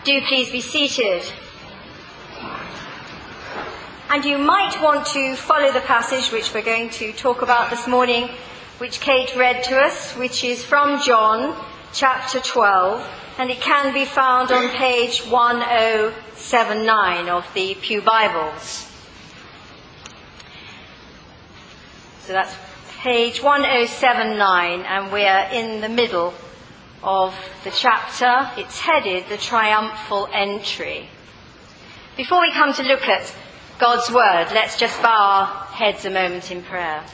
Do please be seated. And you might want to follow the passage which we're going to talk about this morning, which Kate read to us, which is from John chapter 12, and it can be found on page 1079 of the Pew Bibles. So that's page 1079, and we're in the middle of the chapter. It's headed The Triumphal Entry. Before we come to look at God's Word, let's just bow our heads a moment in prayer.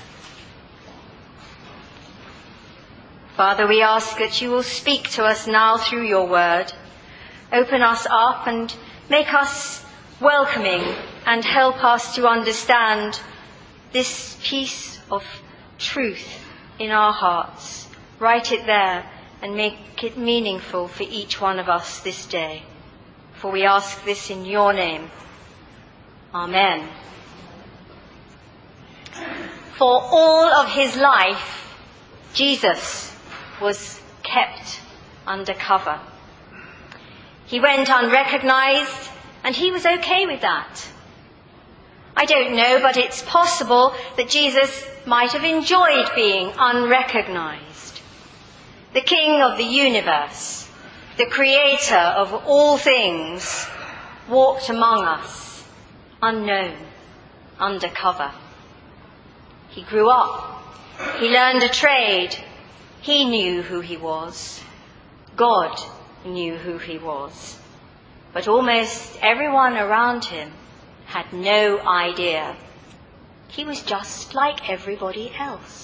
Father, we ask that you will speak to us now through your Word. Open us up and make us welcoming and help us to understand this piece of truth in our hearts. Write it there and make it meaningful for each one of us this day. For we ask this in your name. Amen. For all of his life, Jesus was kept under cover. He went unrecognized, and he was okay with that. I don't know, but it's possible that Jesus might have enjoyed being unrecognized. The King of the universe, the Creator of all things, walked among us, unknown, undercover. He grew up. He learned a trade. He knew who he was. God knew who he was. But almost everyone around him had no idea. He was just like everybody else.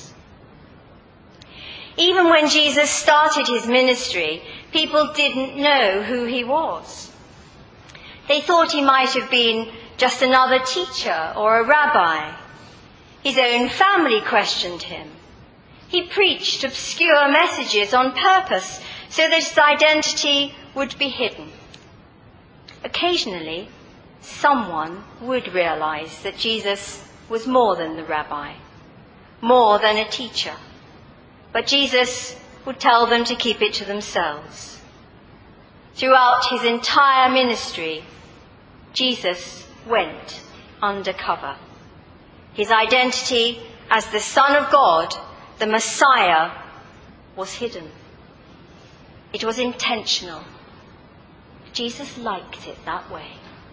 Even when Jesus started his ministry, people didn't know who he was. They thought he might have been just another teacher or a rabbi. His own family questioned him. He preached obscure messages on purpose so that his identity would be hidden. Occasionally, someone would realize that Jesus was more than the rabbi, more than a teacher. But Jesus would tell them to keep it to themselves. Throughout his entire ministry, Jesus went undercover. His identity as the Son of God, the Messiah, was hidden. It was intentional. Jesus liked it that way.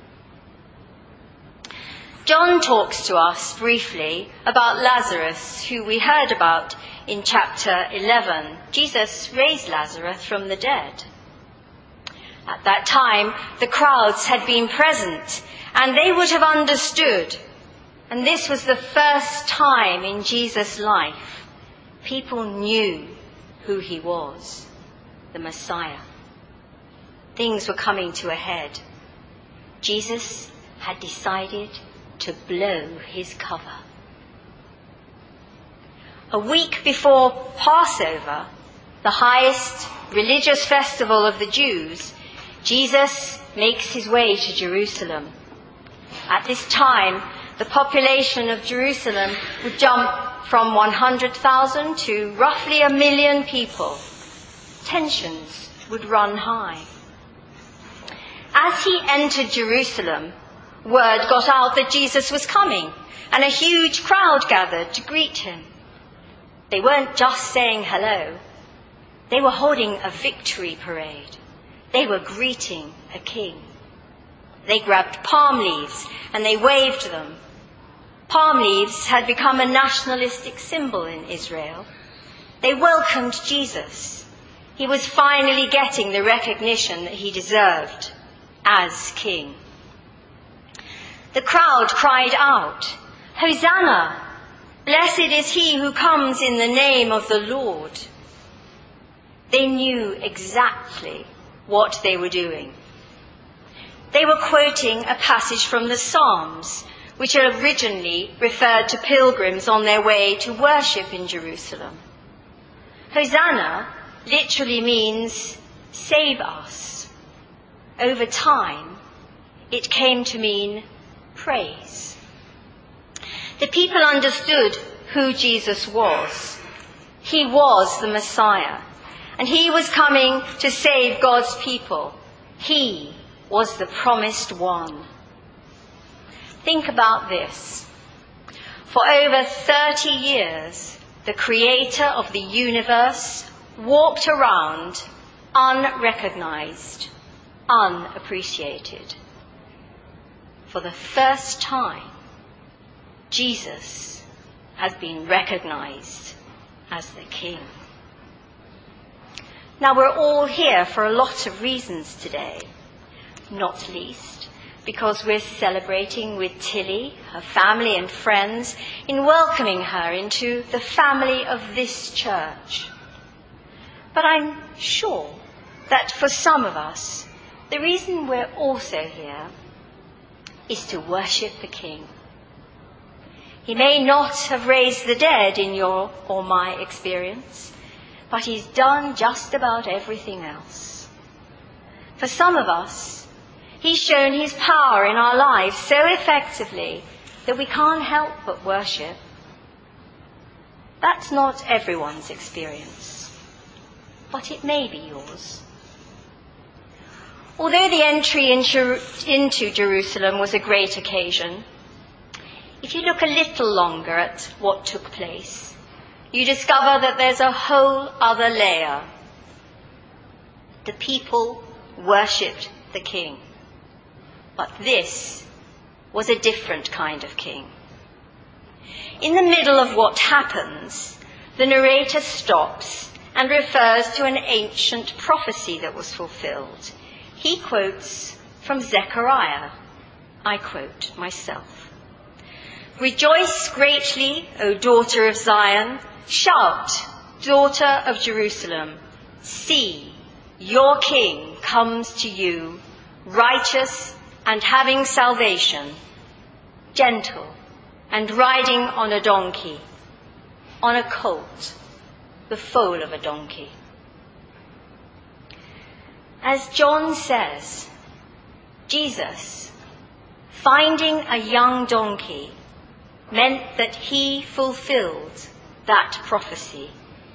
John talks to us briefly about Lazarus, who we heard about in chapter 11. Jesus raised Lazarus from the dead. At that time, the crowds had been present, and they would have understood. And this was the first time in Jesus' life people knew who he was, the Messiah. Things were coming to a head. Jesus had decided to blow his cover. A week before Passover, the highest religious festival of the Jews, Jesus makes his way to Jerusalem. At this time, the population of Jerusalem would jump from 100,000 to roughly 1 million people. Tensions would run high. As he entered Jerusalem, word got out that Jesus was coming, and a huge crowd gathered to greet him. They weren't just saying hello. They were holding a victory parade. They were greeting a king. They grabbed palm leaves and they waved them. Palm leaves had become a nationalistic symbol in Israel. They welcomed Jesus. He was finally getting the recognition that he deserved as king. The crowd cried out, "Hosanna! Blessed is he who comes in the name of the Lord." They knew exactly what they were doing. They were quoting a passage from the Psalms, which originally referred to pilgrims on their way to worship in Jerusalem. Hosanna literally means save us. Over time, it came to mean praise. The people understood who Jesus was. He was the Messiah, and he was coming to save God's people. He was the promised one. Think about this. For over 30 years, the creator of the universe walked around unrecognized, unappreciated. For the first time, Jesus has been recognized as the King. Now, we're all here for a lot of reasons today, not least because we're celebrating with Tilly, her family and friends, in welcoming her into the family of this church. But I'm sure that for some of us, the reason we're also here is to worship the King. He may not have raised the dead in your or my experience, but he's done just about everything else. For some of us, he's shown his power in our lives so effectively that we can't help but worship. That's not everyone's experience, but it may be yours. Although the entry into Jerusalem was a great occasion, if you look a little longer at what took place, you discover that there's a whole other layer. The people worshipped the King. But this was a different kind of king. In the middle of what happens, the narrator stops and refers to an ancient prophecy that was fulfilled. He quotes from Zechariah. I quote myself. "Rejoice greatly, O daughter of Zion. Shout, daughter of Jerusalem. See, your king comes to you, righteous and having salvation, gentle and riding on a donkey, on a colt, the foal of a donkey." As John says, Jesus, finding a young donkey, meant that he fulfilled that prophecy.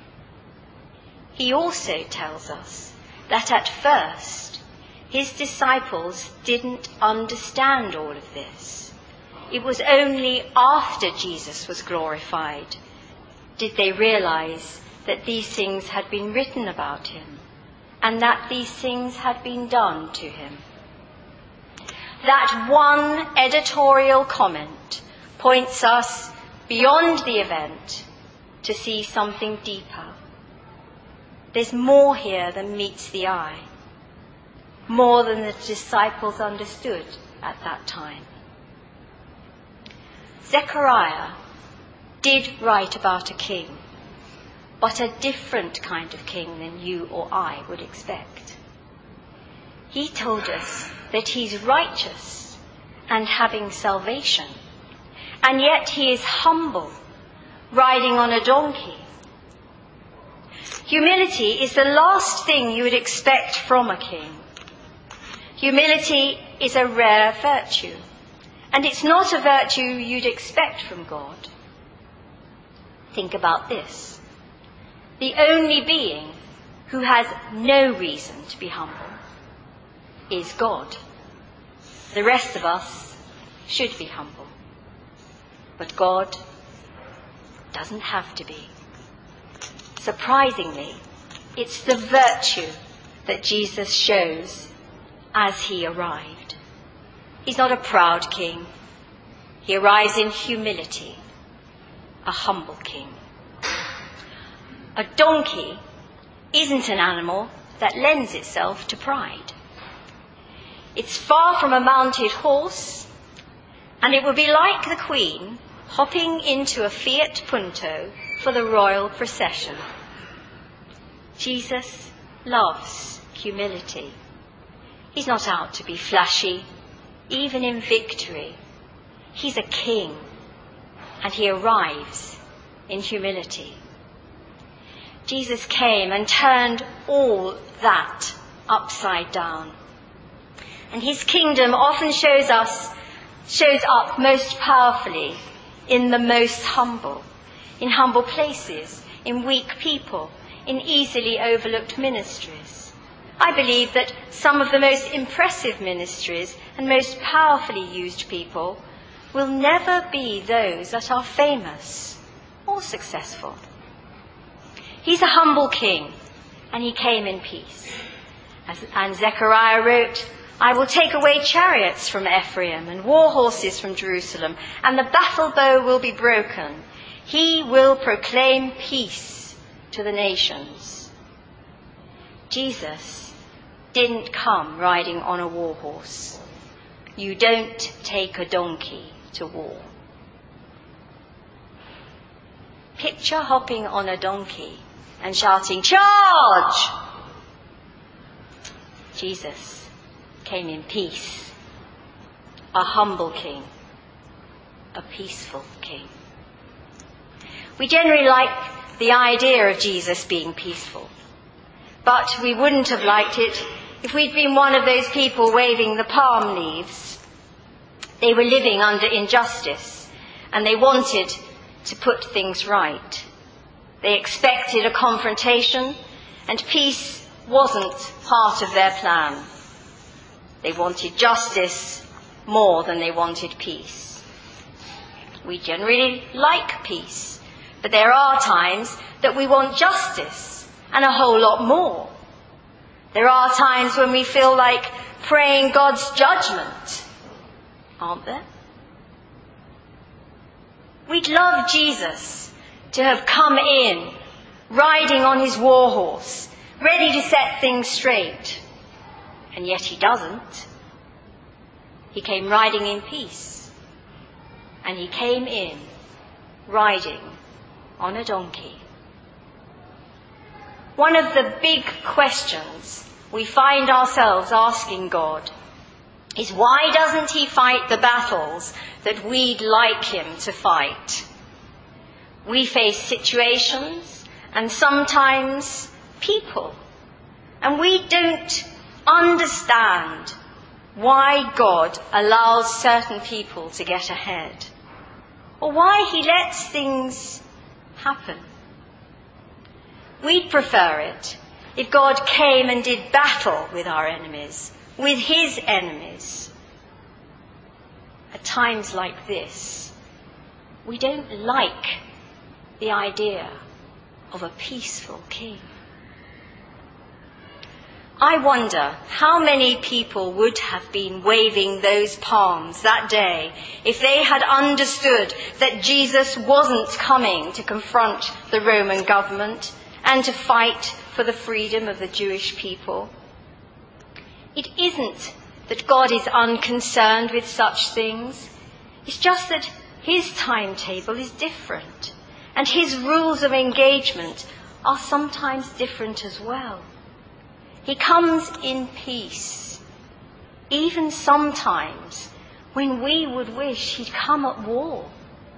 He also tells us that at first, his disciples didn't understand all of this. It was only after Jesus was glorified did they realize that these things had been written about him and that these things had been done to him. That one editorial comment points us beyond the event to see something deeper. There's more here than meets the eye. More than the disciples understood at that time. Zechariah did write about a king, but a different kind of king than you or I would expect. He told us that he's righteous and having salvation, and yet he is humble, riding on a donkey. Humility is the last thing you would expect from a king. Humility is a rare virtue, and it's not a virtue you'd expect from God. Think about this. The only being who has no reason to be humble is God. The rest of us should be humble, but God doesn't have to be. Surprisingly, it's the virtue that Jesus shows as he arrived. He's not a proud king. He arrives in humility, a humble king. A donkey isn't an animal that lends itself to pride. It's far from a mounted horse, and it would be like the Queen hopping into a Fiat Punto for the royal procession. Jesus loves humility. He's not out to be flashy, even in victory. He's a king, and he arrives in humility. Jesus came and turned all that upside down. And his kingdom often shows up most powerfully in the most humble, in humble places, in weak people, in easily overlooked ministries. I believe that some of the most impressive ministries and most powerfully used people will never be those that are famous or successful. He's a humble king, and he came in peace. And Zechariah wrote, "I will take away chariots from Ephraim and war horses from Jerusalem, and the battle bow will be broken. He will proclaim peace to the nations." Jesus didn't come riding on a war horse. You don't take a donkey to war. Picture hopping on a donkey and shouting, "Charge!" Jesus came in peace, a humble king, a peaceful king. We generally like the idea of Jesus being peaceful, but we wouldn't have liked it if we'd been one of those people waving the palm leaves. They were living under injustice, and they wanted to put things right. They expected a confrontation, and peace wasn't part of their plan. They wanted justice more than they wanted peace. We generally like peace, but there are times that we want justice and a whole lot more. There are times when we feel like praying God's judgment, aren't there? We'd love Jesus to have come in, riding on his war horse, ready to set things straight. And yet he doesn't. He came riding in peace. And he came in riding on a donkey. One of the big questions we find ourselves asking God is, why doesn't he fight the battles that we'd like him to fight? We face situations and sometimes people, and we don't understand why God allows certain people to get ahead, or why he lets things happen. We'd prefer it if God came and did battle with our enemies, with his enemies. At times like this, we don't like the idea of a peaceful king. I wonder how many people would have been waving those palms that day if they had understood that Jesus wasn't coming to confront the Roman government and to fight for the freedom of the Jewish people. It isn't that God is unconcerned with such things. It's just that his timetable is different, and his rules of engagement are sometimes different as well. He comes in peace, even sometimes when we would wish he'd come at war.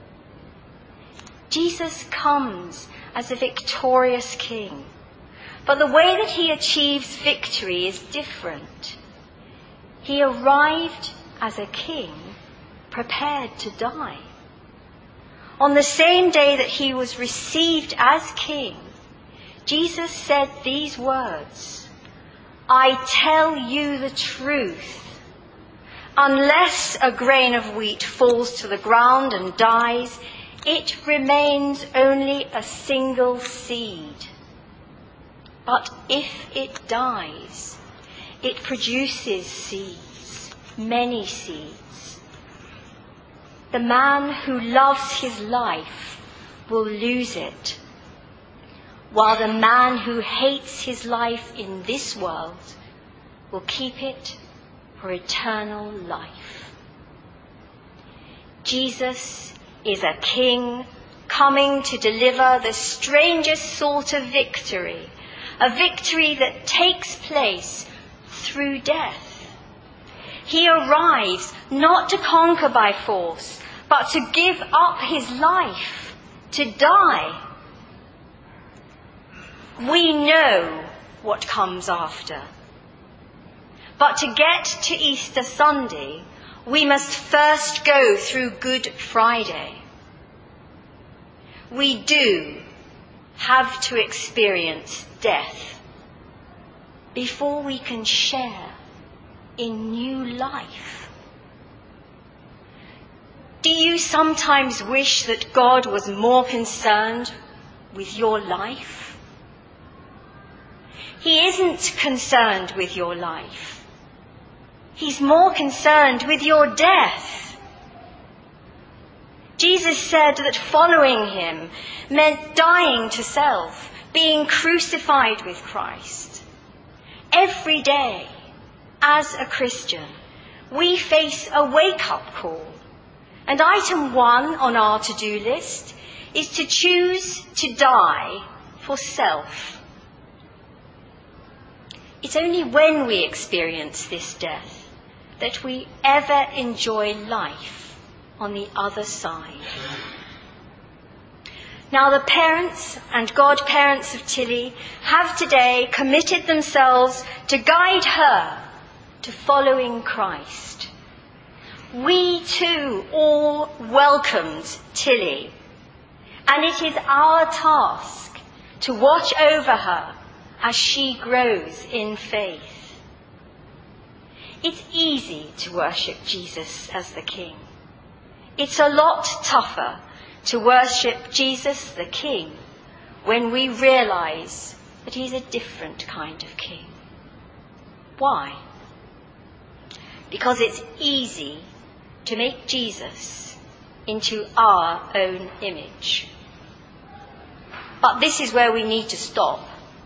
Jesus comes as a victorious king, but the way that he achieves victory is different. He arrived as a king prepared to die. On the same day that he was received as king, Jesus said these words, "I tell you the truth, unless a grain of wheat falls to the ground and dies, it remains only a single seed. But if it dies, it produces seeds, many seeds. The man who loves his life will lose it, while the man who hates his life in this world will keep it for eternal life." Jesus is a king coming to deliver the strangest sort of victory, a victory that takes place through death. He arrives not to conquer by force, but to give up his life, to die. We know what comes after. But to get to Easter Sunday, we must first go through Good Friday. We do have to experience death. before we can share in new life? Do you sometimes wish that God was more concerned with your life? He isn't concerned with your life. He's more concerned with your death. Jesus said that following him meant dying to self, being crucified with Christ. Every day, as a Christian, we face a wake-up call. And item 1 on our to-do list is to choose to die for self. It's only when we experience this death that we ever enjoy life on the other side. Now, the parents and godparents of Tilly have today committed themselves to guide her to following Christ. We too all welcomed Tilly, and it is our task to watch over her as she grows in faith. It's easy to worship Jesus as the King. It's a lot tougher to worship Jesus the King when we realize that he's a different kind of King. Why? Because it's easy to make Jesus into our own image. But this is where we need to stop.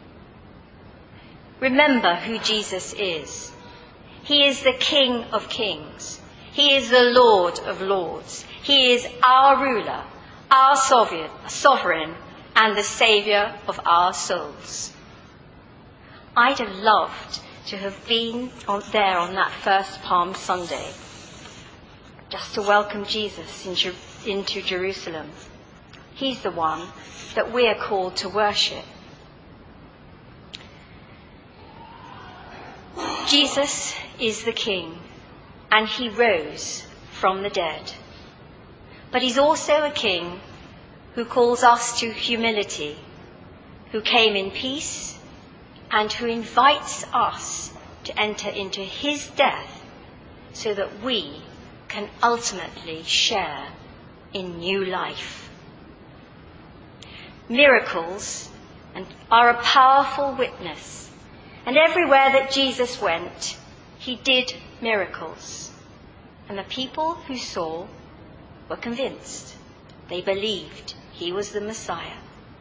Remember who Jesus is. He is the King of Kings. He is the Lord of Lords. He is our ruler, our sovereign, and the Saviour of our souls. I'd have loved to have been there on that first Palm Sunday, just to welcome Jesus into Jerusalem. He's the one that we are called to worship. Jesus is the King, and he rose from the dead. But he's also a King who calls us to humility, who came in peace, and who invites us to enter into his death so that we can ultimately share in new life. Miracles are a powerful witness, and everywhere that Jesus went, he did miracles. And the people who saw were convinced. They believed he was the Messiah.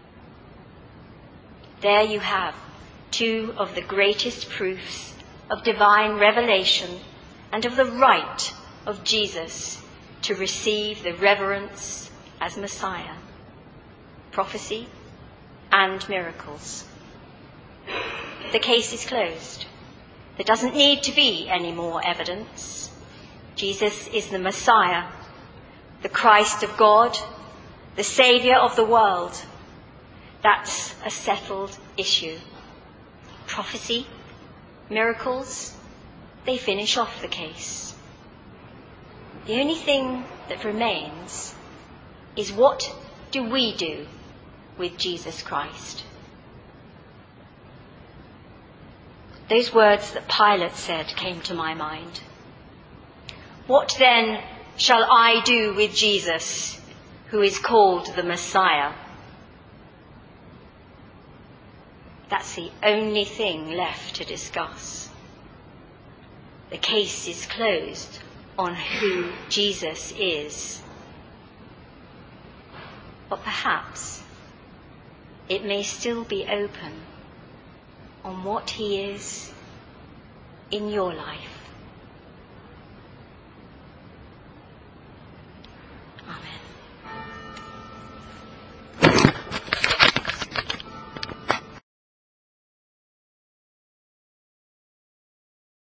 There you have 2 of the greatest proofs of divine revelation and of the right of Jesus to receive the reverence as Messiah: prophecy and miracles. The case is closed. There doesn't need to be any more evidence. Jesus is the Messiah, the Christ of God, the Saviour of the world. That's a settled issue. Prophecy, miracles, they finish off the case. The only thing that remains is, what do we do with Jesus Christ? Those words that Pilate said came to my mind. What then shall I do with Jesus, who is called the Messiah? That's the only thing left to discuss. The case is closed on who Jesus is. But perhaps it may still be open on what he is in your life.